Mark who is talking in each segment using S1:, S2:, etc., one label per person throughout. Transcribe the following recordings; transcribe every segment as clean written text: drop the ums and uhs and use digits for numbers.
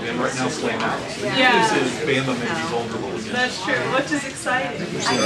S1: and right now Slam out. So
S2: Yeah.
S1: this is Bama may be vulnerable again.
S2: That's true, which is exciting.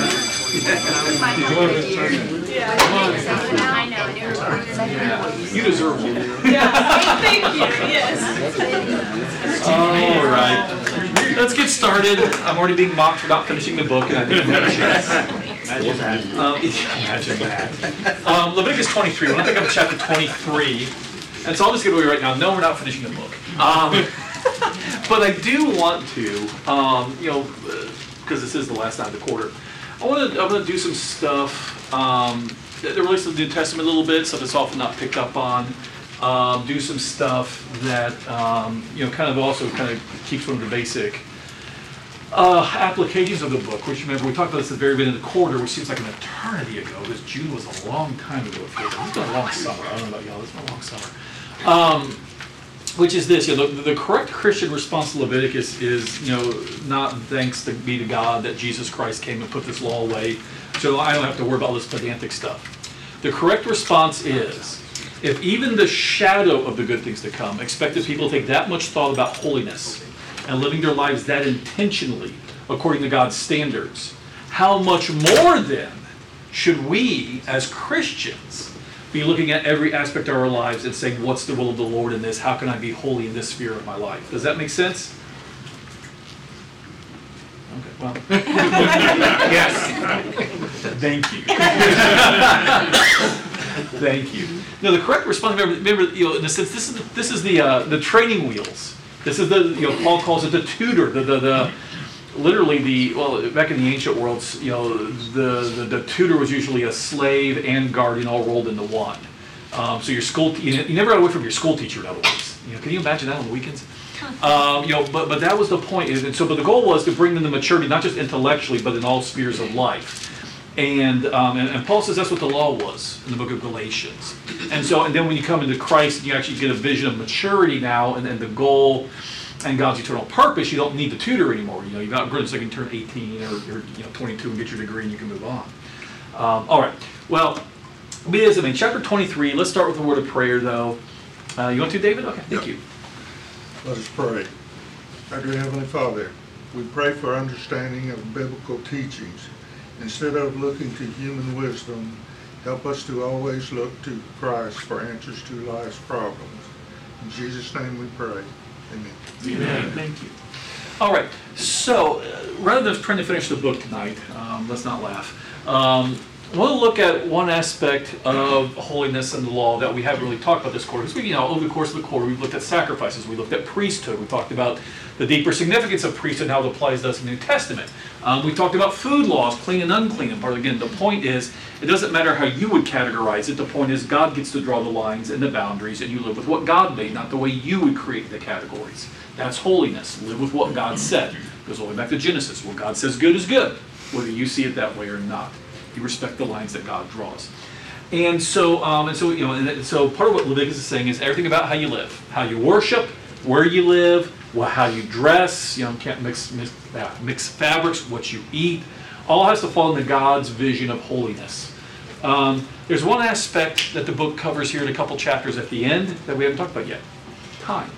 S2: Yeah.
S3: I know.
S1: You deserve one.
S2: Yeah. Thank you. Yes.
S1: All right. Let's get started. I'm already being mocked for not finishing the book, and I didn't have a chance. Imagine that. Leviticus 23. We're going to pick up chapter 23. And so I'll just get away right now. No, we're not finishing the book. But I do want to, because this is the last night of the quarter, I'm going to do some stuff that relates to the New Testament a little bit, stuff that's often not picked up on. Do some stuff that kind of keeps one of the basic applications of the book. Which, remember, we talked about this at the very beginning of the quarter, which seems like an eternity ago. Because June was a long time ago. It's been a long summer. I don't know about y'all. It's been a long summer. Which is this: the correct Christian response to Leviticus is, not thanks be to God that Jesus Christ came and put this law away, so I don't have to worry about all this pedantic stuff. The correct response is, if even the shadow of the good things to come expected people to take that much thought about holiness and living their lives that intentionally according to God's standards, how much more then should we as Christians be looking at every aspect of our lives and saying, what's the will of the Lord in this? How can I be holy in this sphere of my life? Does that make sense? Okay, well. Yes. Thank you. Thank you. Now, the correct response, remember, in a sense, this is the training wheels. This is Paul calls it the tutor, back in the ancient worlds, the tutor was usually a slave and guardian all rolled into one. So your school, you never got away from your school teacher in other words. Can you imagine that on the weekends? But that was the point. And so, but the goal was to bring them to maturity, not just intellectually, but in all spheres of life. And Paul says that's what the law was in the book of Galatians. And then when you come into Christ, you actually get a vision of maturity now, and then the goal and God's eternal purpose. You don't need the tutor anymore. You've outgrown it, so you can turn 18 or 22 and get your degree, and you can move on. All right. Well, chapter 23. Let's start with a word of prayer, though. You want to, David? Okay. Thank you.
S4: Let us pray. Our dear Heavenly Father, we pray for understanding of biblical teachings. Instead of looking to human wisdom, help us to always look to Christ for answers to life's problems. In Jesus' name we pray. Amen.
S1: Amen. Thank you. All right. So, rather than trying to finish the book tonight, let's not laugh. I want to look at one aspect of holiness and the law that we haven't really talked about this quarter. Because over the course of the quarter, we've looked at sacrifices, we looked at priesthood, we talked about the deeper significance of priesthood and how it applies to us in the New Testament. We talked about food laws, clean and unclean. And again, the point is, it doesn't matter how you would categorize it. The point is, God gets to draw the lines and the boundaries, and you live with what God made, not the way you would create the categories. That's holiness. Live with what God said. It goes all the way back to Genesis. What God says good is good, whether you see it that way or not. You respect the lines that God draws. And so part of what Leviticus is saying is everything about how you live, how you worship, where you live, how you dress. Can't mix fabrics, what you eat. All has to fall into God's vision of holiness. There's one aspect that the book covers here in a couple chapters at the end that we haven't talked about yet. Time.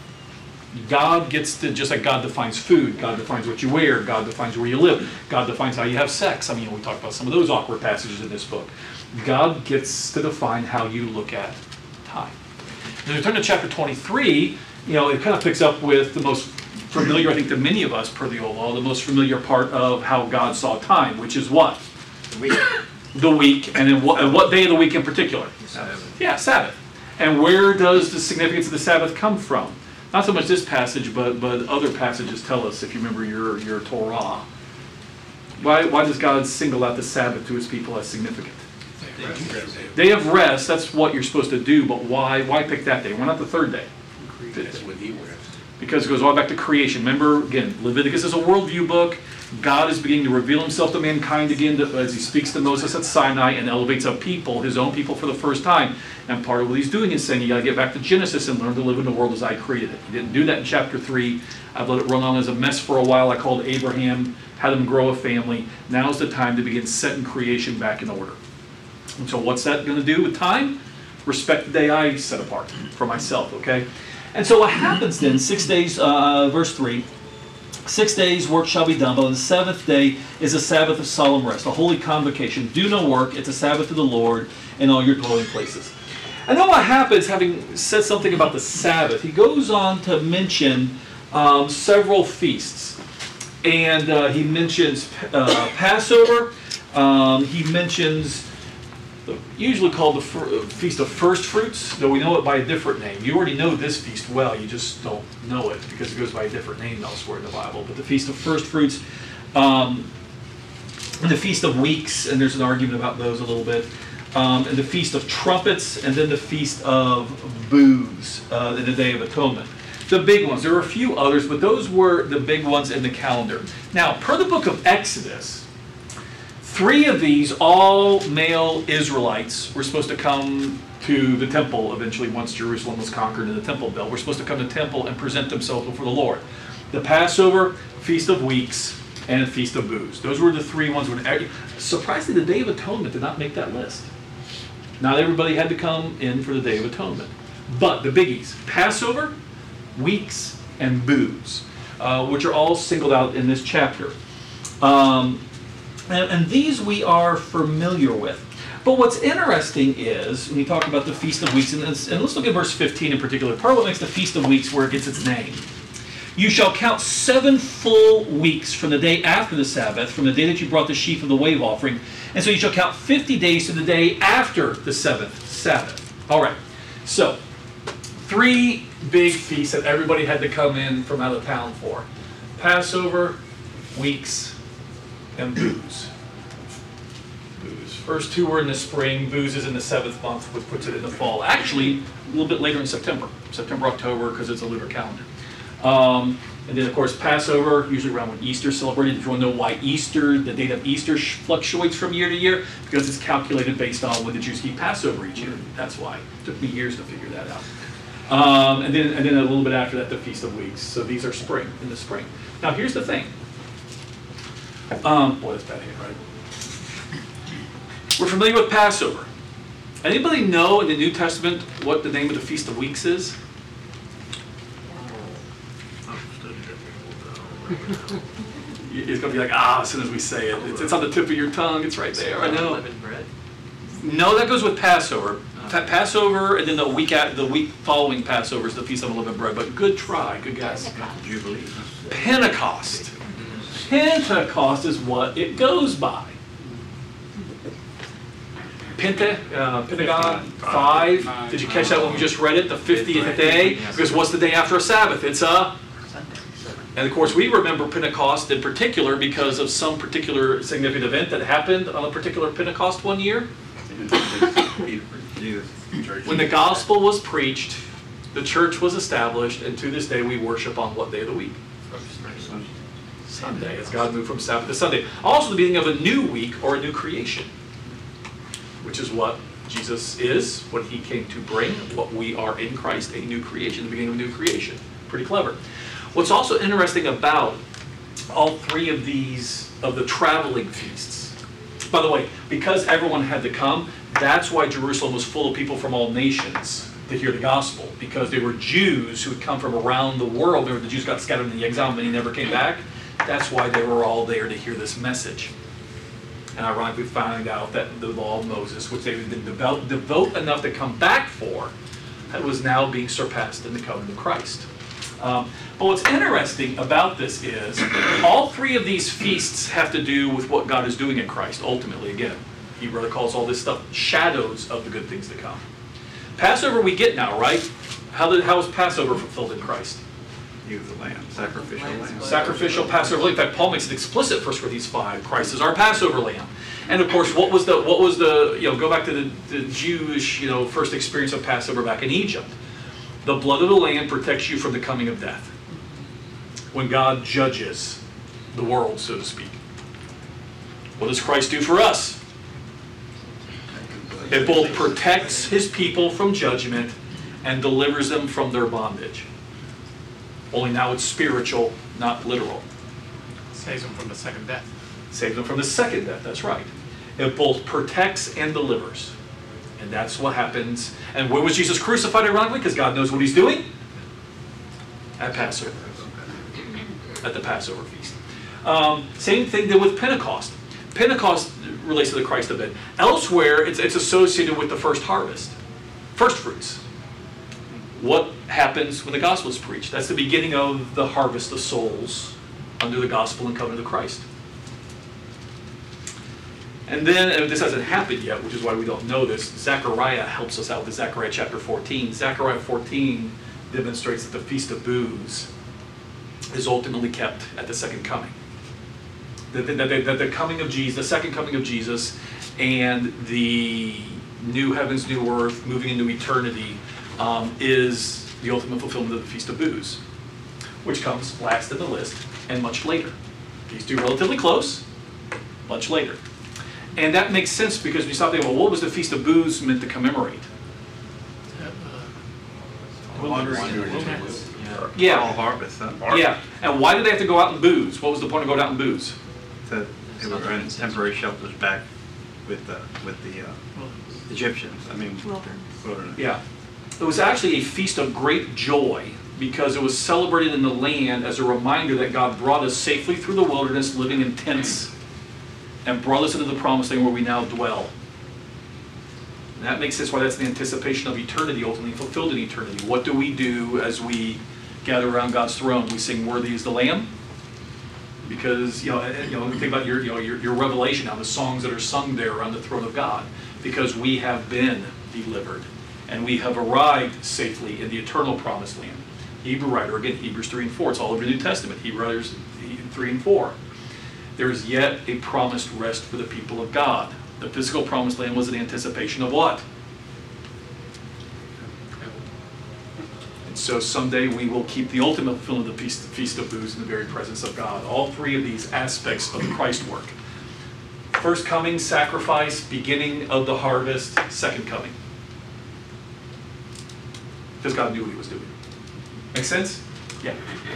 S1: God gets to, just like God defines food, God defines what you wear, God defines where you live, God defines how you have sex. We talked about some of those awkward passages in this book. God gets to define how you look at time. As we turn to chapter 23, it kind of picks up with the most familiar, I think, to many of us, per the old law, the most familiar part of how God saw time, which is what?
S5: The week.
S1: The week, and then what day of the week in particular?
S5: Sabbath.
S1: Yeah, Sabbath. And where does the significance of the Sabbath come from? Not so much this passage, but other passages tell us, if you remember your Torah. Why does God single out the Sabbath to his people as significant? Day of rest, that's what you're supposed to do, but why pick that day? Why not the third day?
S5: That's when he rests.
S1: Because it goes all back to creation. Remember, again, Leviticus is a worldview book. God is beginning to reveal himself to mankind again as he speaks to Moses at Sinai and elevates a people, his own people, for the first time. And part of what he's doing is saying, you got to get back to Genesis and learn to live in the world as I created it. He didn't do that in chapter 3. I've let it run on as a mess for a while. I called Abraham, had him grow a family. Now's the time to begin setting creation back in order. And so what's that going to do with time? Respect the day I set apart for myself, okay?
S6: And so what happens then, 6 days, verse 3, 6 days work shall be done, but on the seventh day is a Sabbath of solemn rest, a holy convocation. Do no work, it's a Sabbath of the Lord in all your dwelling places. And then what happens, having said something about the Sabbath, he goes on to mention several feasts. And he mentions Passover, he mentions usually called the Feast of First Fruits, though we know it by a different name. You already know this feast well, you just don't know it because it goes by a different name elsewhere in the Bible. But the Feast of First Fruits, and the Feast of Weeks, and there's an argument about those a little bit, and the Feast of Trumpets, and then the Feast of Booths, in the Day of Atonement. The big ones. There were a few others, but those were the big ones in the calendar. Now, per the book of Exodus, 3 of these, all male Israelites, were supposed to come to the temple eventually once Jerusalem was conquered and the temple built. Were supposed to come to the temple and present themselves before the Lord. The Passover, Feast of Weeks, and the Feast of Booths. Those were the 3 ones. Surprisingly, the Day of Atonement did not make that list. Not everybody had to come in for the Day of Atonement. But the biggies, Passover, Weeks, and Booths, which are all singled out in this chapter. And these we are familiar with. But what's interesting is, when you talk about the Feast of Weeks, and let's look at verse 15 in particular, part of what makes the Feast of Weeks where it gets its name. You shall count 7 full weeks from the day after the Sabbath, from the day that you brought the sheaf of the wave offering. And so you shall count 50 days to the day after the 7th Sabbath. All right, so 3 big feasts that everybody had to come in from out of town for. Passover, Weeks, and Booths. First 2 were in the spring. Booths is in the 7th month, which puts it in the fall. Actually, a little bit later in September, October, because it's a lunar calendar. And then, of course, Passover, usually around when Easter is celebrated. If you want to know why Easter, the date of Easter fluctuates from year to year, because it's calculated based on when the Jews keep Passover each year. That's why. It took me years to figure that out. And then a little bit after that, the Feast of Weeks. So these are in the spring. Now, here's the thing. Boy, that's bad handwriting. We're familiar with Passover. Anybody know in the New Testament what the name of the Feast of Weeks is? It's going to be like, as soon as we say it. It's on the tip of your tongue. It's right there. I know.
S5: Unleavened bread?
S6: No, that goes with Passover. Passover, and then the week following Passover is the Feast of Unleavened Bread. But good try. Good guess.
S5: Jubilee.
S6: Pentecost. Pentecost is what it goes by. Pentagon 5. Did you catch that when we just read it? The 50th day. Because what's the day after a Sabbath? It's a Sunday. And of course, we remember Pentecost in particular because of some particular significant event that happened on a particular Pentecost one year. When the gospel was preached, the church was established, and to this day we worship on what day of the week? Sunday, as God moved from Sabbath to Sunday. Also the beginning of a new week or a new creation, which is what Jesus is, what he came to bring, what we are in Christ, a new creation, the beginning of a new creation. Pretty clever. What's also interesting about all 3 of these, of the traveling feasts, by the way, because everyone had to come, that's why Jerusalem was full of people from all nations to hear the gospel, because they were Jews who had come from around the world. Remember, the Jews got scattered in the exile and many never came back. That's why they were all there to hear this message. And ironically, we find out that the law of Moses, which they had been devout enough to come back for, that was now being surpassed in the covenant of Christ. But what's interesting about this is all 3 of these feasts have to do with what God is doing in Christ, ultimately. Again, he rather calls all this stuff shadows of the good things to come. Passover we get now, right? How is Passover fulfilled in Christ?
S5: He was the lamb, sacrificial lamb.
S6: Sacrificial Passover lamb. In fact, Paul makes it explicit, 1 Corinthians 5. Christ is our Passover lamb. And of course, what was the go back to the Jewish, first experience of Passover back in Egypt. The blood of the lamb protects you from the coming of death. When God judges the world, so to speak. What does Christ do for us? It both protects his people from judgment and delivers them from their bondage. Only now it's spiritual, not literal.
S7: Saves them from the second death.
S6: Saves them from the second death, that's right. It both protects and delivers. And that's what happens. And when was Jesus crucified, ironically? Because God knows what he's doing.
S1: at Passover, at the Passover feast. Same thing did with Pentecost. Pentecost relates to the Christ event. Elsewhere, it's associated with the first harvest, first fruits. What happens when the gospel is preached? That's the beginning of the harvest of souls under the gospel and covenant of Christ. And then, and this hasn't happened yet, which is why we don't know this, Zechariah helps us out with Zechariah chapter 14. Zechariah 14 demonstrates that the Feast of Booths is ultimately kept at the second coming. The coming of Jesus, the second coming of Jesus, and the new heavens, new earth, moving into eternity, is the ultimate fulfillment of the Feast of Booths, which comes last in the list and much later. These two relatively close, much later. And that makes sense because we stop thinking, well, what was the Feast of Booths meant to commemorate? Yeah.
S5: Fall harvest, huh?
S1: Yeah. And why did they have to go out and booze? What was the point of going out and booze?
S5: That they were in temporary shelters back with the Egyptians. I mean, wilderness.
S1: Yeah. It was actually a feast of great joy because it was celebrated in the land as a reminder that God brought us safely through the wilderness, living in tents, and brought us into the promised land where we now dwell. And that makes sense why that's the anticipation of eternity, ultimately fulfilled in eternity. What do we do as we gather around God's throne? We sing, "Worthy is the Lamb," because think about your Revelation now, the songs that are sung there around the throne of God, because we have been delivered and we have arrived safely in the eternal promised land. Hebrew writer, again, Hebrews 3 and 4. It's all over the New Testament. Hebrews 3 and 4. There is yet a promised rest for the people of God. The physical promised land was an anticipation of what? And so someday we will keep the ultimate fulfillment of the Feast of Booths in the very presence of God. All three of these aspects of the Christ work. First coming, sacrifice, beginning of the harvest, second coming. Because God knew what he was doing. Make sense? Yeah.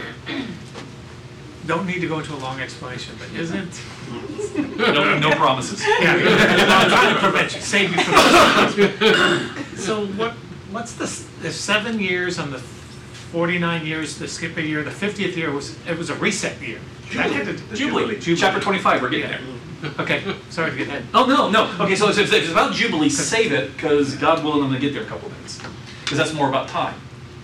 S7: Don't need to go into a long explanation, but isn't?
S1: No promises.
S7: Yeah, I'm trying to prevent you, save you from this. So what's the 7 years and the 49 years, the skip a year, the 50th year was a reset year.
S1: Jubilee. Chapter 25, we're getting there.
S7: Okay, sorry to get ahead.
S1: Oh, no. Okay, so it's about Jubilee. Save it, because God willing, I'm going to get there in a couple of minutes. Because that's more about time.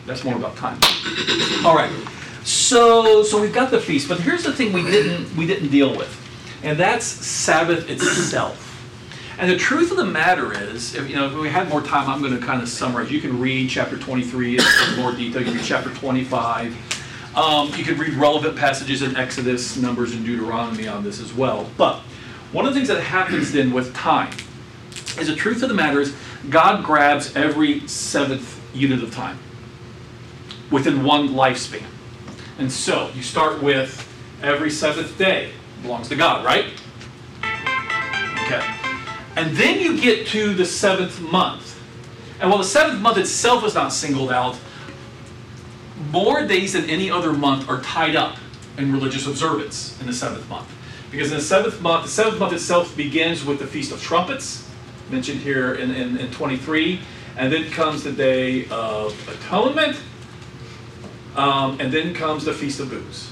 S1: All right. So we've got the feast, but here's the thing we didn't deal with, and that's Sabbath itself. And the truth of the matter is, if we had more time, I'm going to kind of summarize. You can read chapter 23 in more detail. You can read chapter 25. You can read relevant passages in Exodus, Numbers, and Deuteronomy on this as well. But one of the things that happens then with time is the truth of the matter is God grabs every seventh unit of time within one lifespan. And so you start with every seventh day belongs to God, right? Okay. And then you get to the seventh month. And while the seventh month itself is not singled out, more days than any other month are tied up in religious observance in the seventh month. Because in the seventh month itself begins with the Feast of Trumpets, mentioned here in 23, and then comes the Day of Atonement, and then comes the Feast of Booths.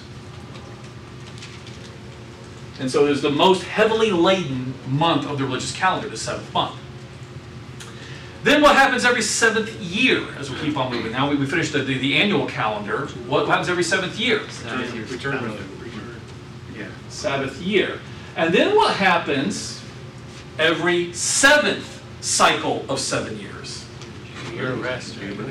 S1: And so there's the most heavily laden month of the religious calendar, the seventh month. Then what happens every seventh year as we keep on moving? Now we finished the annual calendar. What happens every seventh year?
S7: Return.
S5: Yeah.
S1: Sabbath year. And then what happens every seventh cycle of 7 years?
S7: Year of rest.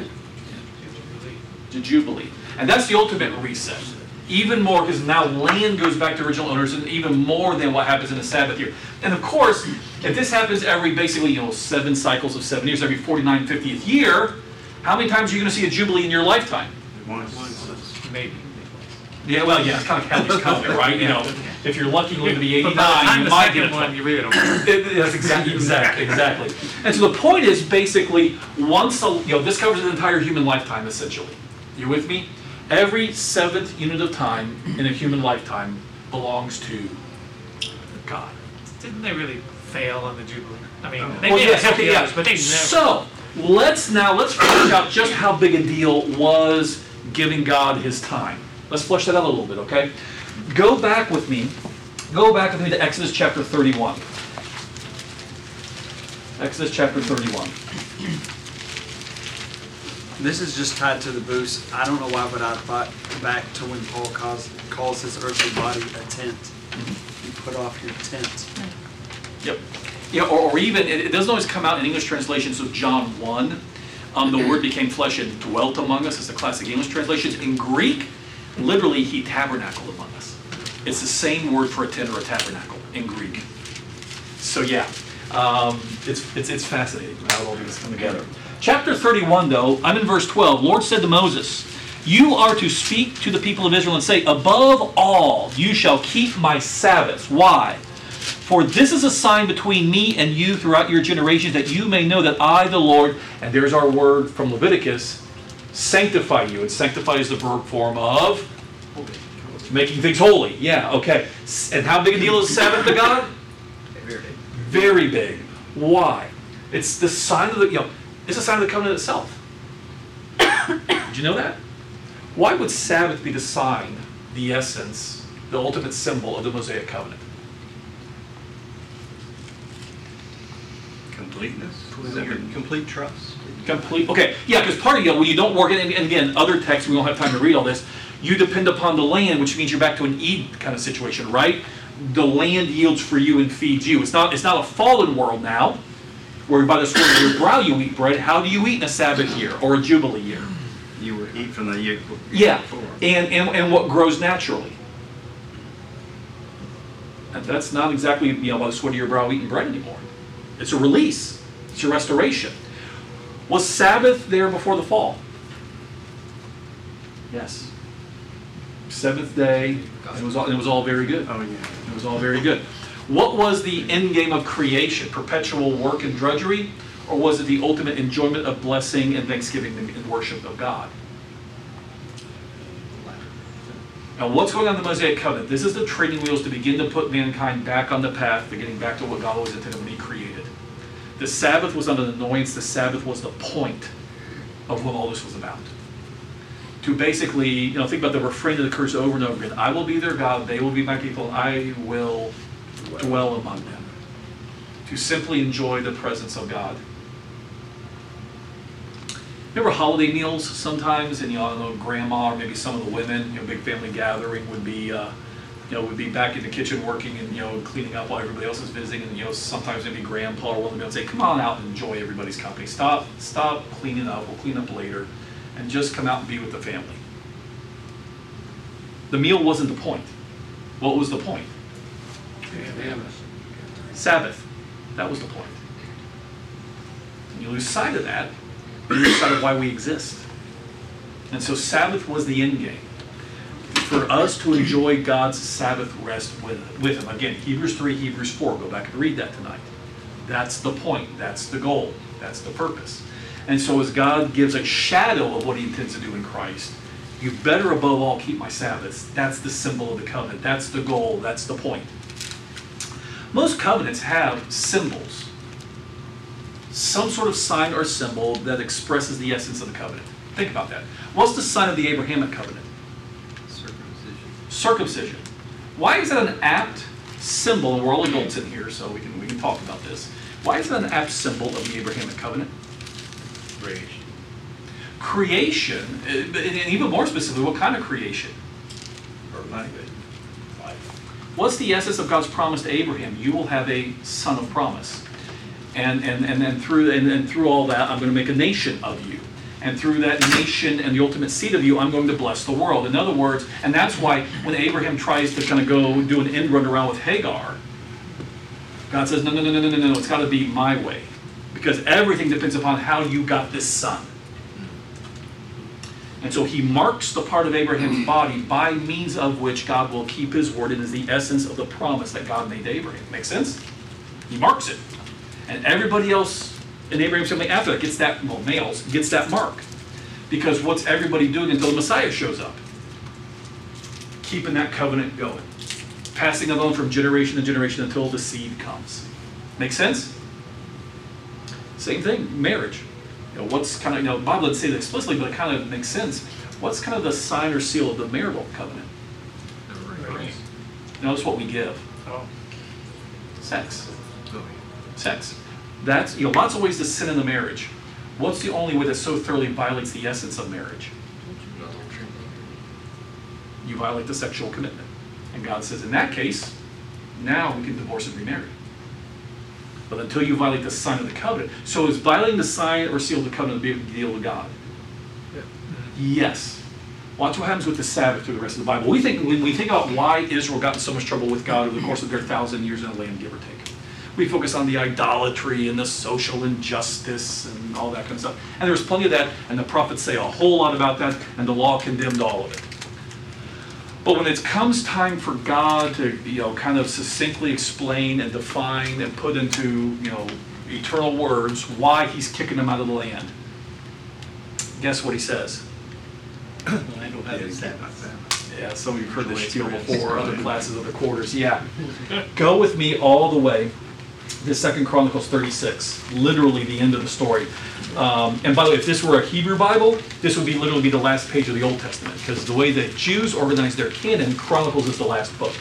S1: The Jubilee. And that's the ultimate reset. Even more, because now land goes back to original owners, and even more than what happens in the Sabbath year. And of course, if this happens every basically 7 cycles of 7 years, every 49th, 50th year, how many times are you going to see a Jubilee in your lifetime?
S5: Once.
S7: Maybe.
S1: Yeah, well, yeah, it's kind of Kelly's covenant, right? If you're lucky to live to be
S7: But by the
S1: 89,
S7: time
S1: you
S7: the
S1: might
S7: second
S1: get
S7: one, you really don't.
S1: That's exactly. And so the point is basically this covers an entire human lifetime essentially. You with me? Every seventh unit of time in a human lifetime belongs to God.
S7: Didn't they really fail on the Jubilee? I mean, they
S1: Well,
S7: may
S1: yes,
S7: have
S1: okay,
S7: others,
S1: yeah.
S7: but they never.
S1: So let's figure out just how big a deal was giving God his time. Let's flesh that out a little bit, okay? Go back with me to Exodus chapter 31. Exodus chapter 31.
S8: This is just tied to the booths. I don't know why, but I thought back to when Paul calls his earthly body a tent. You put off your tent.
S1: Yep. Yeah, or even, it doesn't always come out in English translations of John 1. The word became flesh and dwelt among us is the classic English translations. In Greek, literally, he tabernacled among us. It's the same word for a tent or a tabernacle in Greek. So yeah, it's fascinating how all these come together. Chapter 31, though, I'm in verse 12. Lord said to Moses, you are to speak to the people of Israel and say, above all, you shall keep my Sabbaths. Why? For this is a sign between me and you throughout your generations, that you may know that I, the Lord, and there's our word from Leviticus, sanctify you. And sanctify is the verb form of making things holy. Yeah, okay. And how big a deal is Sabbath to God?
S5: Very big.
S1: Very big. Why? It's the sign of the, it's a sign of the covenant itself. Did you know that? Why would Sabbath be the sign, the essence, the ultimate symbol of the Mosaic covenant?
S5: Completeness. Complete trust.
S1: Complete. Okay, yeah, because part of when you don't work, and again, other texts, we don't have time to read all this, you depend upon the land, which means you're back to an Eden kind of situation, right? The land yields for you and feeds you. It's not a fallen world now, where by the sweat of your brow you eat bread. How do you eat in a Sabbath year or a Jubilee year?
S5: You would eat from the year before.
S1: Yeah, and what grows naturally. And that's not exactly by the sweat of your brow eating bread anymore. It's a release. It's a restoration. Was Sabbath there before the fall? Yes. Seventh day, it was all very good.
S5: Oh, yeah.
S1: It was all very good. What was the end game of creation? Perpetual work and drudgery? Or was it the ultimate enjoyment of blessing and thanksgiving and worship of God? Now, what's going on in the Mosaic covenant? This is the training wheels to begin to put mankind back on the path to getting back to what God always intended when he created. The Sabbath was not an annoyance. The Sabbath was the point of what all this was about. To basically, think about the refrain of the curse over and over again. I will be their God, they will be my people, I will dwell among them. To simply enjoy the presence of God. Remember holiday meals sometimes, and I don't know, grandma or maybe some of the women, big family gathering would be back in the kitchen working and cleaning up while everybody else is visiting, and sometimes maybe grandpa or one of them would say, "Come on out and enjoy everybody's company. Stop cleaning up. We'll clean up later, and just come out and be with the family." The meal wasn't the point. What was the point? Sabbath. That was the point. And you lose sight of that, you lose sight of why we exist. And so Sabbath was the end game. For us to enjoy God's Sabbath rest with Him. Again, Hebrews 3, Hebrews 4. Go back and read that tonight. That's the point. That's the goal. That's the purpose. And so as God gives a shadow of what He intends to do in Christ, you better above all keep my Sabbaths. That's the symbol of the covenant. That's the goal. That's the point. Most covenants have symbols. Some sort of sign or symbol that expresses the essence of the covenant. Think about that. What's the sign of the Abrahamic covenant? Circumcision. Why is that an apt symbol? And we're all adults in here, so we can talk about this. Why is that an apt symbol of the Abrahamic covenant? Creation, and even more specifically, what kind of creation? What's the essence of God's promise to Abraham? You will have a son of promise, and through all that, I'm going to make a nation of you. And through that nation and the ultimate seed of you, I'm going to bless the world. In other words, and that's why when Abraham tries to kind of go do an end run around with Hagar, God says, no, it's got to be my way. Because everything depends upon how you got this son. And so He marks the part of Abraham's body by means of which God will keep His word and is the essence of the promise that God made to Abraham. Make sense? He marks it. And everybody else in Abraham's family after that gets that, males, gets that mark. Because what's everybody doing until the Messiah shows up? Keeping that covenant going. Passing it on from generation to generation until the seed comes. Make sense? Same thing, marriage. What's kind of, the Bible doesn't say that explicitly, but it kind of makes sense.
S6: What's kind of the sign or seal of the marital covenant? Notice what we give.
S7: Oh.
S6: Sex. Sex. That's, lots of ways to sin in the marriage. What's the only way that so thoroughly violates the essence of marriage? You violate the sexual commitment. And God says, in that case, now we can divorce and remarry. But until you violate the sign of the covenant. So is violating the sign or seal of the covenant a big deal to God? Yes. Watch what happens with the Sabbath through the rest of the Bible. When we think about why Israel got in so much trouble with God over the course of their 1,000 years in the land, give or take. We focus on the idolatry and the social injustice and all that kind of stuff. And there's plenty of that, and the prophets say a whole lot about that, and the law condemned all of it. But when it comes time for God to, kind of succinctly explain and define and put into, eternal words why he's kicking them out of the land, guess what he says? Yeah, some of you have heard this spiel before, other classes, other quarters. Yeah. Go with me all the way to 2 Chronicles 36, literally the end of the story. And by the way, if this were a Hebrew Bible, this would literally be the last page of the Old Testament, because the way the Jews organize their canon, Chronicles is the last book.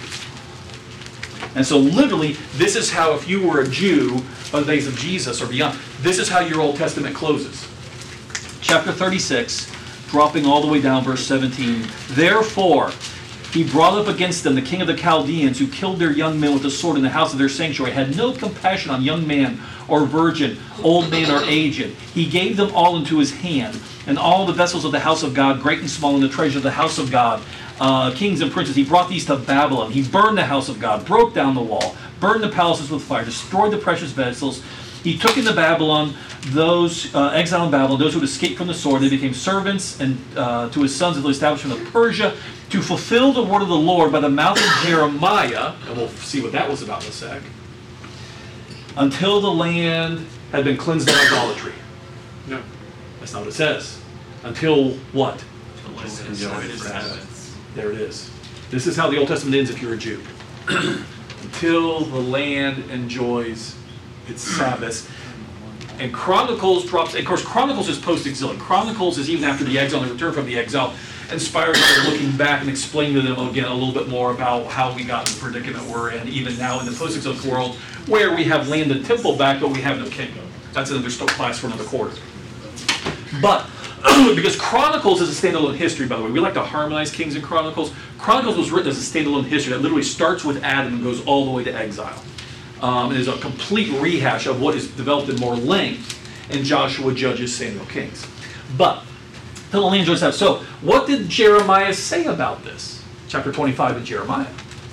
S6: And so literally, this is how, if you were a Jew by the days of Jesus or beyond, this is how your Old Testament closes. Chapter 36, dropping all the way down, verse 17. Therefore, he brought up against them the king of the Chaldeans, who killed their young men with the sword in the house of their sanctuary, had no compassion on young man or virgin, old man or aged. He gave them all into his hand, and all the vessels of the house of God, great and small, and the treasure of the house of God, kings and princes. He brought these to Babylon. He burned the house of God, broke down the wall, burned the palaces with fire, destroyed the precious vessels. He took into Babylon those exiled in Babylon, those who had escaped from the sword. They became servants and to his sons until the establishment of Persia, to fulfill the word of the Lord by the mouth of Jeremiah, and we'll see what that was about in a sec, until the land had been cleansed of idolatry.
S7: No.
S6: That's not what it says. Until what?
S5: Sabbath.
S6: There it is. This is how the Old Testament ends if you're a Jew. Until the land enjoys its Sabbaths. And Chronicles drops, of course, Chronicles is post-exilic. Chronicles is even after the exile and the return from the exile, inspires us looking back and explaining to them again a little bit more about how we got in the predicament we're in, even now in the post-exilic world, where we have land and temple back, but we have no kingdom. That's another class for another quarter. But, because Chronicles is a standalone history, by the way. We like to harmonize Kings and Chronicles. Chronicles was written as a standalone history that literally starts with Adam and goes all the way to exile. It is a complete rehash of what is developed in more length in Joshua, Judges, Samuel, Kings. But, till the land enjoys that. So, what did Jeremiah say about this? Chapter 25 of Jeremiah.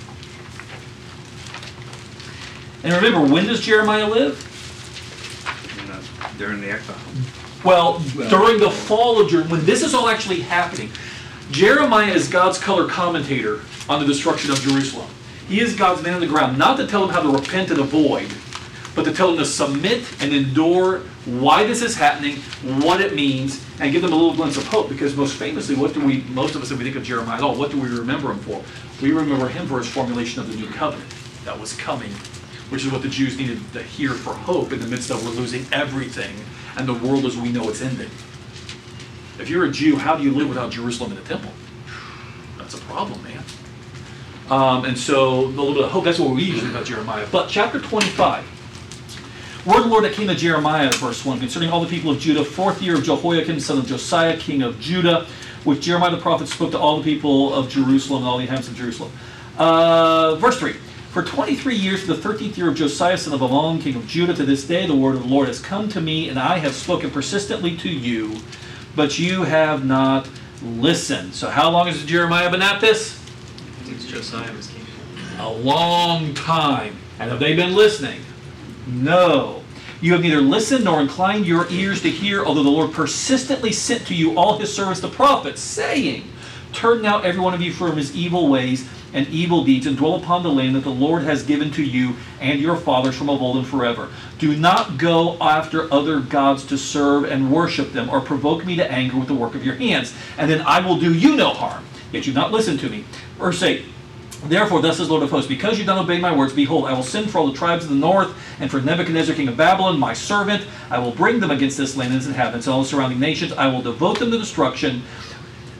S6: And remember, when does Jeremiah live?
S5: During the exile.
S6: Well, during the fall of Jerusalem, when this is all actually happening, Jeremiah is God's color commentator on the destruction of Jerusalem. He is God's man on the ground, not to tell him how to repent and avoid, but to tell him to submit and endure why this is happening, what it means, and give them a little glimpse of hope. Because most famously, most of us, if we think of Jeremiah at all, what do we remember him for? We remember him for his formulation of the new covenant that was coming, which is what the Jews needed to hear for hope in the midst of we're losing everything and the world as we know it's ending. If you're a Jew, how do you live without Jerusalem and the temple? That's a problem, man. And so a little bit of hope, that's what we usually about Jeremiah. But chapter 25, word of the Lord that came to Jeremiah, verse 1, concerning all the people of Judah, 4th year of Jehoiakim, son of Josiah, king of Judah, which Jeremiah the prophet spoke to all the people of Jerusalem and all the inhabitants of Jerusalem. Verse 3. For 23 years, the 13th year of Josiah, son of Amon, king of Judah, to this day the word of the Lord has come to me, and I have spoken persistently to you, but you have not listened. So how long has Jeremiah been at this?
S5: Since Josiah was king.
S6: A long time. And have they been listening? No. You have neither listened nor inclined your ears to hear, although the Lord persistently sent to you all his servants the prophets, saying, turn now every one of you from his evil ways and evil deeds, and dwell upon the land that the Lord has given to you and your fathers from of old and forever. Do not go after other gods to serve and worship them, or provoke me to anger with the work of your hands, and then I will do you no harm. Yet you not listen to me. Verse 8. Therefore, thus says the Lord of hosts, because you don't obey my words, behold, I will send for all the tribes of the north, and for Nebuchadnezzar king of Babylon, my servant. I will bring them against this land and its inhabitants and all the surrounding nations. I will devote them to destruction.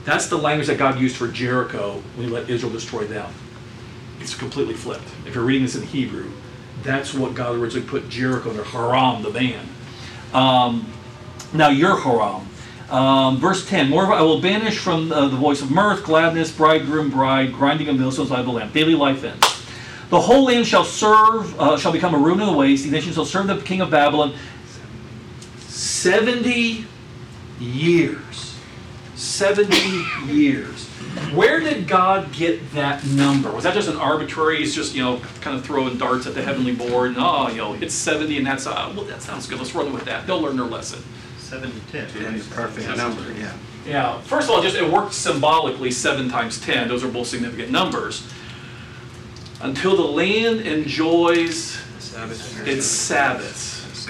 S1: That's the language that God used for Jericho when he let Israel destroy them. It's completely flipped. If you're reading this in Hebrew, that's what God originally put Jericho under, Haram, the man. Now you're Haram. Verse 10, moreover, I will banish from the voice of mirth, gladness, bridegroom, bride, grinding of millstones by the lamp. Daily life ends. The whole land shall become a ruin and a waste. The nation shall serve the king of Babylon 70 years. 70 years. Where did God get that number? Was that just an arbitrary, he's just, kind of throwing darts at the heavenly board, and, it's 70 and that's, well, that sounds good, let's run with that. They'll learn their lesson.
S5: 7 to 10. 10 is a perfect number, yeah.
S1: Yeah, first of all, it worked symbolically, 7 times 10. Those are both significant numbers. Until the land enjoys its Sabbaths.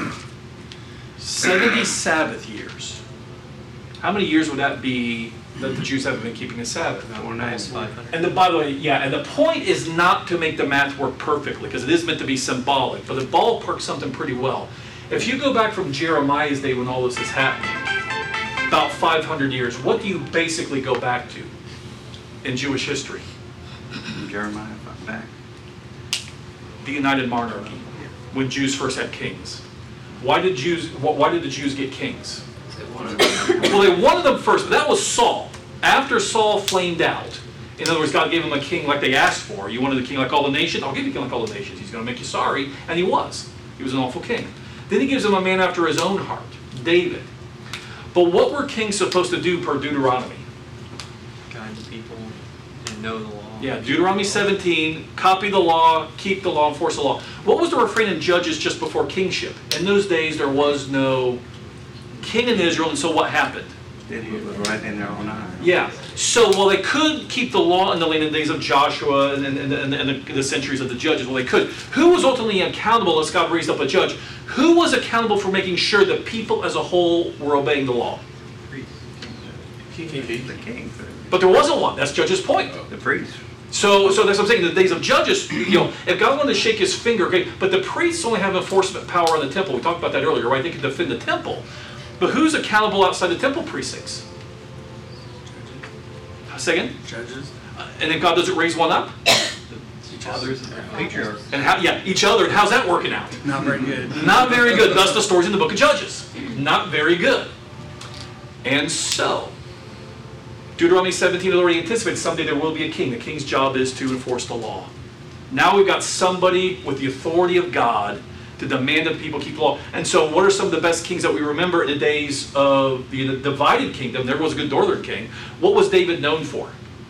S1: 70 Sabbath years. How many years would that be that the Jews haven't been keeping a Sabbath?
S5: 500.
S1: And by the way, and the point is not to make the math work perfectly, because it is meant to be symbolic, but it ballparks something pretty well. If you go back from Jeremiah's day when all this is happening, about 500 years, what do you basically go back to in Jewish history?
S5: Jeremiah, back.
S1: The United Monarchy, when Jews first had kings. Why did the Jews get kings? Well, they wanted them first, but that was Saul. After Saul flamed out, in other words, God gave him a king like they asked for. You wanted a king like all the nations? I'll give you a king like all the nations. He's going to make you sorry. And he was. He was an awful king. Then he gives him a man after his own heart, David. But what were kings supposed to do per Deuteronomy?
S9: Guide the people and know the law.
S1: Yeah, Deuteronomy 17, copy the law, keep the law, enforce the law. What was the refrain in Judges just before kingship? In those days, there was no king in Israel, and so what happened?
S5: Did he was right in their own eyes.
S1: Yeah. So while they could keep the law in the land in the days of Joshua and the centuries of the judges, well, they could. Who was ultimately accountable as God raised up a judge? Who was accountable for making sure the people as a whole were obeying the law?
S5: The king.
S1: But there wasn't one. That's Judge's point.
S5: The priest.
S1: So that's what I'm saying. In the days of Judges, if God wanted to shake his finger, okay, but the priests only have enforcement power on the temple. We talked about that earlier, right? They can defend the temple. But who's accountable outside the temple precincts? Second?
S8: Judges.
S1: And then God doesn't raise one up?
S9: Each other's
S5: Patriarchs.
S1: And each other. And how's that working out?
S8: Not very good.
S1: Not very good. Thus the stories in the book of Judges. Not very good. And so, Deuteronomy 17 had already anticipated someday there will be a king. The king's job is to enforce the law. Now we've got somebody with the authority of God to demand that people keep the law. And so what are some of the best kings that we remember in the days of the divided kingdom? There was a good northern king. What was David known for?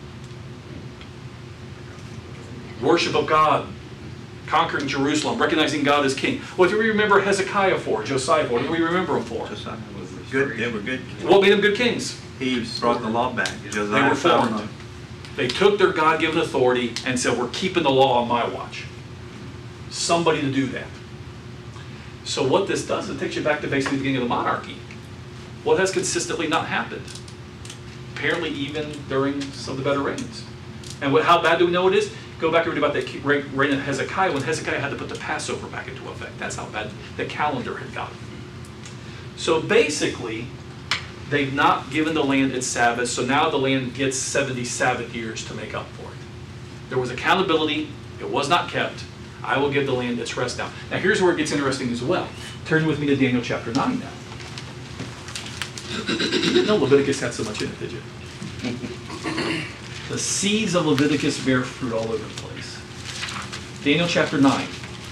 S1: Worship of God, conquering Jerusalem, recognizing God as king. What do we remember Hezekiah for, Josiah for? What do we remember him for?
S5: Josiah was good. They were good.
S1: What made them good kings?
S5: He brought the law back. Josiah
S1: They were
S5: found
S1: formed. They took their God-given authority and said, we're keeping the law on my watch. Somebody to do that. So what this does, it takes you back to basically the beginning of the monarchy. What has consistently not happened? Apparently even during some of the better reigns. And how bad do we know it is? Go back and read about the reign of Hezekiah, when Hezekiah had to put the Passover back into effect. That's how bad the calendar had gotten. So basically, they've not given the land its Sabbath, so now the land gets 70 Sabbath years to make up for it. There was accountability, it was not kept. I will give the land its rest now. Now here's where it gets interesting as well. Turn with me to Daniel chapter 9 now. No, Leviticus had so much in it, did you? The seeds of Leviticus bear fruit all over the place. Daniel chapter 9.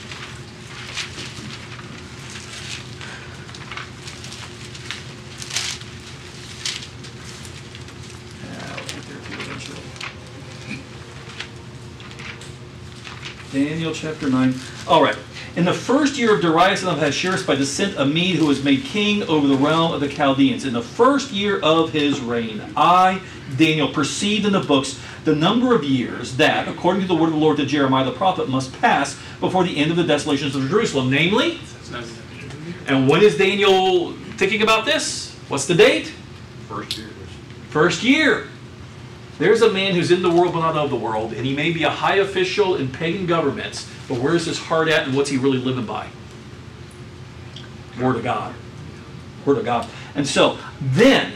S1: Daniel chapter 9. All right. In the first year of Darius son of Ahasuerus by descent a Mede who was made king over the realm of the Chaldeans. In the first year of his reign, I, Daniel, perceived in the books the number of years that, according to the word of the Lord to Jeremiah the prophet, must pass before the end of the desolations of Jerusalem. Namely, and when is Daniel thinking about this? What's the date? First year. There's a man who's in the world but not of the world, and he may be a high official in pagan governments, but where's his heart at and what's he really living by? Word of God. Word of God. And so then,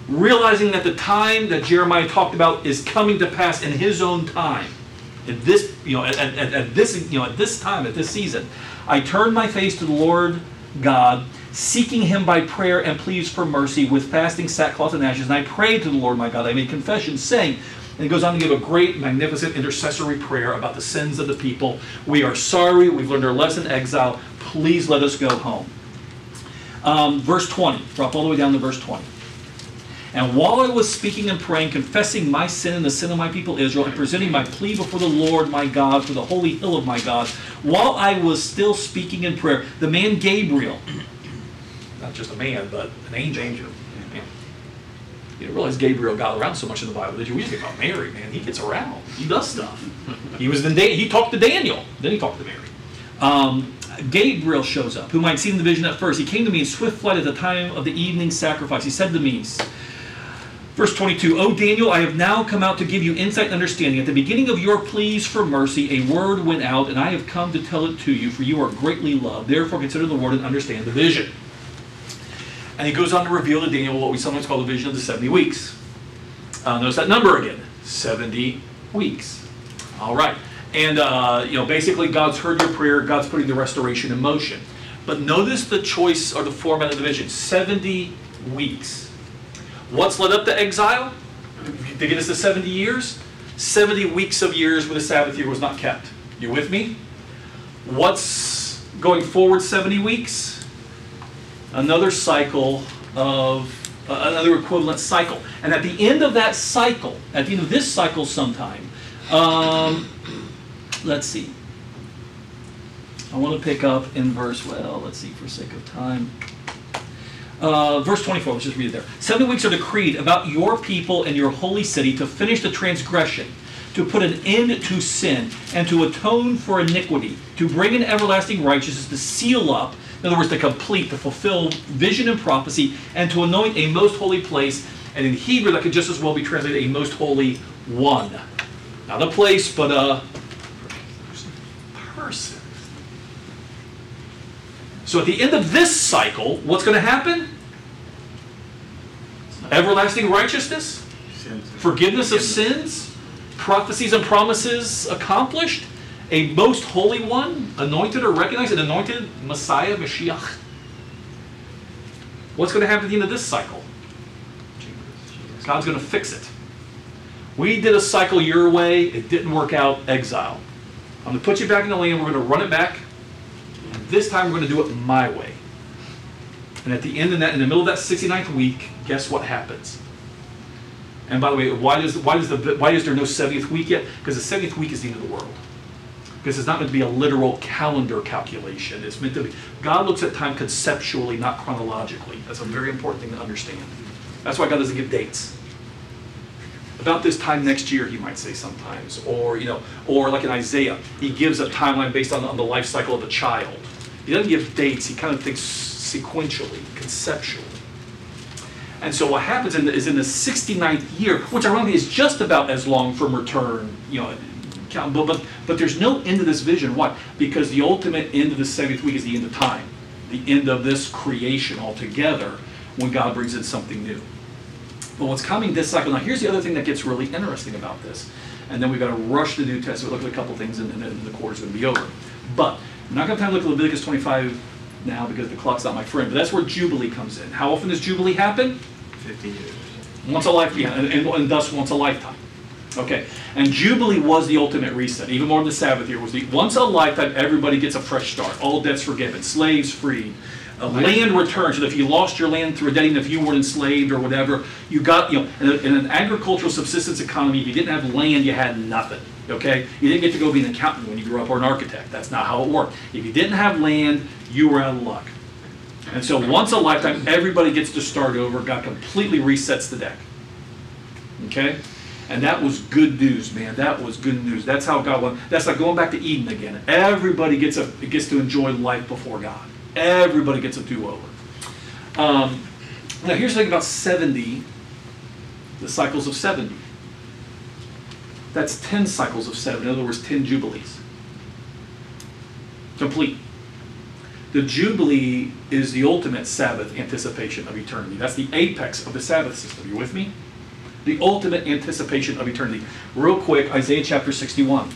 S6: realizing that the time that Jeremiah talked about is coming to pass in his own time. At this, at this time, at this season, I turned my face to the Lord God, seeking him by prayer and pleas for mercy with fasting, sackcloth, and ashes. And I prayed to the Lord my God. I made confession, saying, and he goes on to give a great, magnificent intercessory prayer about the sins of the people. We are sorry. We've learned our lesson in exile. Please let us go home. Verse 20. Drop all the way down to verse 20. And while I was speaking and praying, confessing my sin and the sin of my people Israel, and presenting my plea before the Lord my God for the holy hill of my God, while I was still speaking in prayer, the man Gabriel, not just a man, but an angel. Yeah. You didn't realize Gabriel got around so much in the Bible, did you? We think about Mary, man. He gets around. He does stuff. He talked to Daniel. Then he talked to Mary. Gabriel shows up, whom I had seen in the vision at first. He came to me in swift flight at the time of the evening sacrifice. He said to me, verse 22, O Daniel, I have now come out to give you insight and understanding. At the beginning of your pleas for mercy, a word went out, and I have come to tell it to you, for you are greatly loved. Therefore consider the word and understand the vision. And he goes on to reveal to Daniel what we sometimes call the vision of the 70 weeks. Notice that number again, 70 weeks. All right. And, basically God's heard your prayer. God's putting the restoration in motion. But notice the choice or the format of the vision, 70 weeks. What's led up to exile? To get us to 70 years? 70 weeks of years where the Sabbath year was not kept. You with me? What's going forward 70 weeks? Another cycle of, another equivalent cycle. And at the end of that cycle, at the end of this cycle sometime, let's see. I want to pick up in verse, let's see for sake of time. Verse 24, let's just read it there. 70 weeks are decreed about your people and your holy city to finish the transgression, to put an end to sin, and to atone for iniquity, to bring in everlasting righteousness, to seal up, in other words, to complete, to fulfill vision and prophecy, and to anoint a most holy place. And in Hebrew, that could just as well be translated a most holy one. Not a place, but a person. So at the end of this cycle, what's going to happen? Everlasting righteousness, forgiveness of sins, prophecies and promises accomplished, a most holy one, anointed or recognized, an anointed Messiah, Mashiach. What's going to happen at the end of this cycle? God's going to fix it. We did a cycle your way, it didn't work out, exile. I'm going to put you back in the land, we're going to run it back, and this time we're going to do it my way. And at the end of that, in the middle of that 69th week, guess what happens? And by the way, why is there no 70th week yet? Because the 70th week is the end of the world. Because it's not meant to be a literal calendar calculation. It's meant to be, God looks at time conceptually, not chronologically. That's a very important thing to understand. That's why God doesn't give dates. About this time next year, he might say sometimes. Or like in Isaiah, he gives a timeline based on the life cycle of a child. He doesn't give dates, he kind of thinks sequentially, conceptually. And so what happens is in the 69th year, which ironically is just about as long from return, but there's no end to this vision. Why? Because the ultimate end of the 70th week is the end of time. The end of this creation altogether when God brings in something new. But what's coming this cycle, now here's the other thing that gets really interesting about this. And then we've got to rush the New Testament, look at a couple things, and then the course is going to be over. But I'm not going to have time to look at Leviticus 25 now because the clock's not my friend. But that's where Jubilee comes in. How often does Jubilee happen?
S5: 50 years.
S6: Once a lifetime, and thus once a lifetime. Okay, and Jubilee was the ultimate reset, even more than the Sabbath year. Was the once a lifetime, everybody gets a fresh start. All debts forgiven, slaves freed, land returned. So that if you lost your land through a debt, even if you weren't enslaved or whatever, you got, in an agricultural subsistence economy, if you didn't have land, you had nothing. Okay, you didn't get to go be an accountant when you grew up or an architect. That's not how it worked. If you didn't have land, you were out of luck. And so once a lifetime, everybody gets to start over. God completely resets the deck. Okay? And that was good news, man. That was good news. That's how God wants. That's like going back to Eden again. Everybody gets to enjoy life before God. Everybody gets a do-over. Now here's the thing about 70, the cycles of 70. That's 10 cycles of 7. In other words, 10 jubilees. Complete.
S1: The Jubilee is the ultimate Sabbath anticipation of eternity. That's the apex of the Sabbath system. You with me? The ultimate anticipation of eternity. Real quick, Isaiah chapter 61.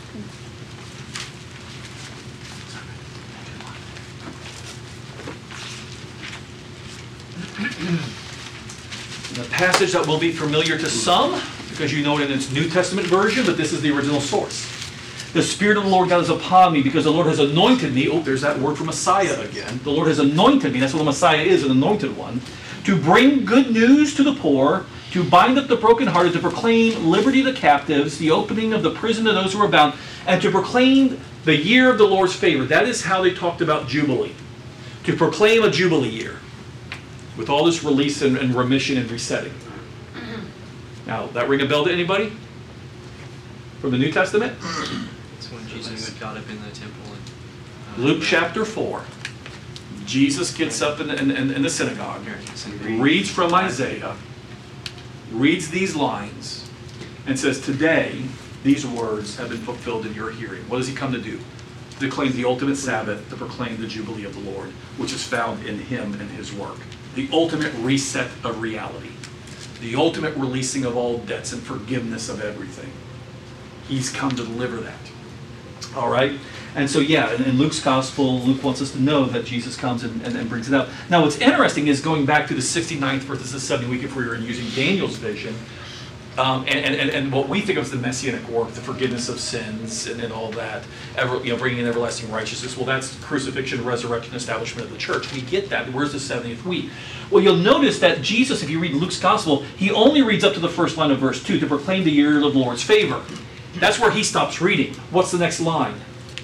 S1: The passage that will be familiar to some, because you know it in its New Testament version, but this is the original source. The Spirit of the Lord God is upon me, because the Lord has anointed me. Oh, there's that word for Messiah again. The Lord has anointed me, that's what the Messiah is, an anointed one, to bring good news to the poor, to bind up the brokenhearted, to proclaim liberty to the captives, the opening of the prison to those who are bound, and to proclaim the year of the Lord's favor. That is how they talked about Jubilee. To proclaim a Jubilee year, with all this release and remission and resetting. Now, that ring a bell to anybody? From the New Testament?
S9: It's when Jesus got up in the temple. And,
S1: Luke chapter 4. Jesus gets up in the synagogue, reads from Isaiah, reads these lines, and says, today, these words have been fulfilled in your hearing. What does he come to do? To declaim the ultimate Sabbath, to proclaim the Jubilee of the Lord, which is found in him and his work. The ultimate reset of reality. The ultimate releasing of all debts and forgiveness of everything. He's come to deliver that. All right? And so, yeah, in Luke's gospel, Luke wants us to know that Jesus comes and brings it out. Now, what's interesting is going back to the 69th versus the 70th week, if we were using Daniel's vision, and what we think of as the messianic work, the forgiveness of sins and all that, bringing in everlasting righteousness. Well, that's crucifixion, resurrection, establishment of the church. We get that. Where's the 70th week? Well, you'll notice that Jesus, if you read Luke's gospel, he only reads up to the first line of verse 2, to proclaim the year of the Lord's favor. That's where he stops reading. What's the next line?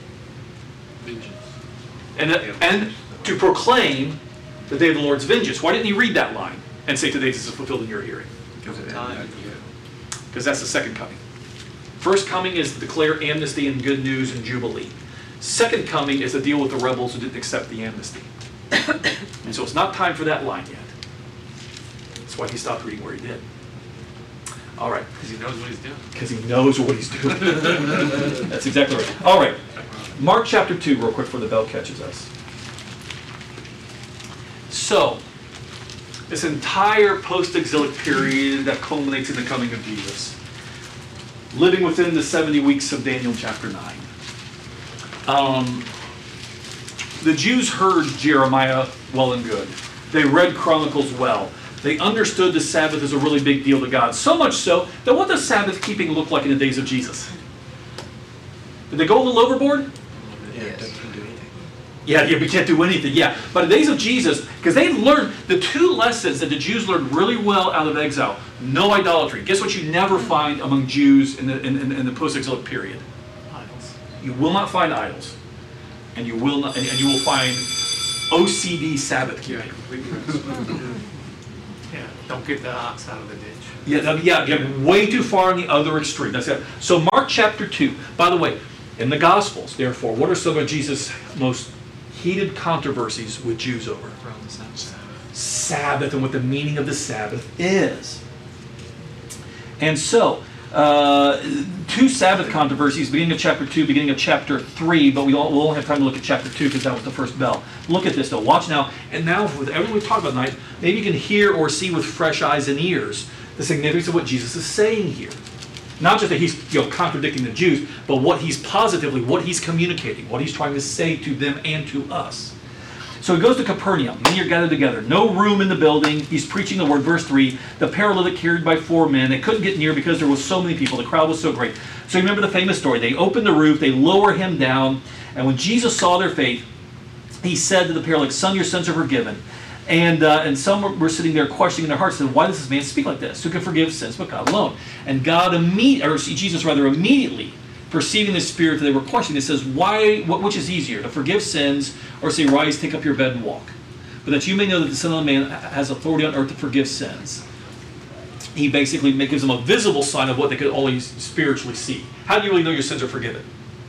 S1: And to proclaim the day of the Lord's vengeance. Why didn't he read that line and say, today this is fulfilled in your hearing? Because that's the second coming. First coming is to declare amnesty and good news and jubilee. Second coming is to deal with the rebels who didn't accept the amnesty. And so it's not time for that line yet. That's why he stopped reading where he did. All right.
S7: Because he knows what he's doing.
S1: Because he knows what he's doing. That's exactly right. All right. Mark chapter 2, real quick, before the bell catches us. So, this entire post-exilic period that culminates in the coming of Jesus, living within the 70 weeks of Daniel chapter 9. The Jews heard Jeremiah well and good. They read Chronicles well. They understood the Sabbath is a really big deal to God. So much so that what does Sabbath keeping look like in the days of Jesus? Did they go a little overboard? Yeah, we can't do anything. Yeah, but in the days of Jesus, because they learned the two lessons that the Jews learned really well out of exile: no idolatry. Guess what you never find among Jews in the post-exilic period?
S7: Idols.
S1: You will not find idols, and you will not, and you will find OCD Sabbath keeping.
S7: Yeah, don't get the ox out of the ditch.
S1: Yeah, get way too far on the other extreme. That's it. So Mark chapter 2. By the way, in the Gospels, therefore, what are some of Jesus' most heated controversies with Jews over?
S9: around the Sabbath.
S1: Sabbath and what the meaning of the Sabbath is. And so, two Sabbath controversies, beginning of chapter 2, beginning of chapter 3, but we'll only have time to look at chapter 2 because that was the first bell. Look at this though. Watch now. And now, with everything we've talked about tonight, maybe you can hear or see with fresh eyes and ears the significance of what Jesus is saying here. Not just that he's contradicting the Jews, but what he's communicating, what he's trying to say to them and to us. So he goes to Capernaum. Many are gathered together. No room in the building. He's preaching the word. Verse 3, the paralytic carried by 4 men. They couldn't get near because there was so many people. The crowd was so great. So you remember the famous story. They open the roof. They lower him down. And when Jesus saw their faith, he said to the paralytic, son, your sins are forgiven. And some were sitting there questioning in their hearts, saying, why does this man speak like this? Who can forgive sins but God alone? And Jesus immediately, perceiving the spirit that they were questioning, it says, which is easier, to forgive sins or say, rise, take up your bed and walk? But that you may know that the Son of Man has authority on earth to forgive sins. He basically gives them a visible sign of what they could only spiritually see. How do you really know your sins are forgiven?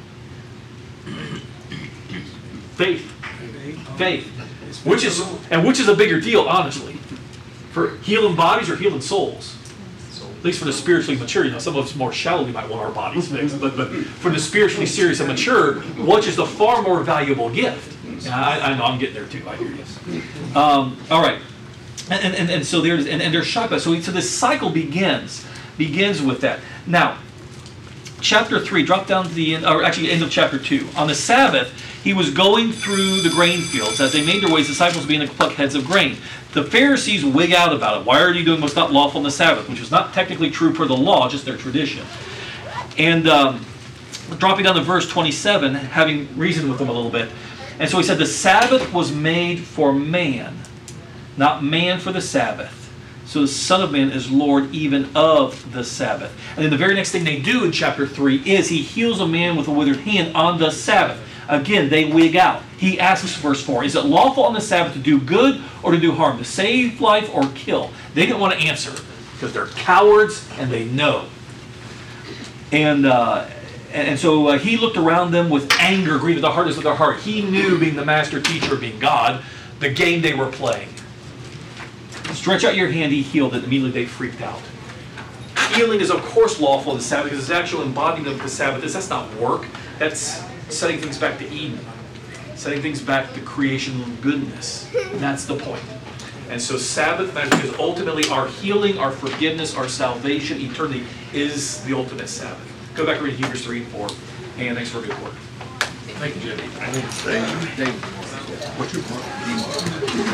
S1: Faith. Faith. Which is a bigger deal, honestly? For healing bodies or healing souls? At least for the spiritually mature. Some of us more shallowly might want our bodies fixed, but for the spiritually serious and mature, which is the far more valuable gift?
S6: Yeah, I know, I'm getting there too, I hear you. All right, and so there's, and they're shocked by it. So this cycle begins with that. Now, chapter 3, drop down to the end, or actually end of chapter 2. On the Sabbath, he was going through the grain fields. As they made their way, his disciples began to pluck heads of grain. The Pharisees wig out about it. Why are you doing what's not lawful on the Sabbath? Which was not technically true per the law, just their tradition. And dropping down to verse 27, having reasoned with them a little bit. And so he said, the Sabbath was made for man, not man for the Sabbath. So the Son of Man is Lord even of the Sabbath. And then the very next thing they do in chapter 3 is he heals a man with a withered hand on the Sabbath. Again, they wig out. He asks, verse 4, is it lawful on the Sabbath to do good or to do harm, to save life or kill? They didn't want to answer because they're cowards and they know. And so he looked around them with anger, grieved at the hardness of their heart. He knew, being the master teacher, being God, the game they were playing. Stretch out your hand, he healed it. Immediately they freaked out. Healing is of course lawful on the Sabbath because it's actual embodiment of the Sabbath. That's not work. That's setting things back to Eden. Setting things back to creation goodness. That's the point. And so Sabbath matters because ultimately our healing, our forgiveness, our salvation, eternity is the ultimate Sabbath. Go back and read Hebrews 3 and 4. And thanks for a good work. Thank you, Jimmy.
S4: What's your point?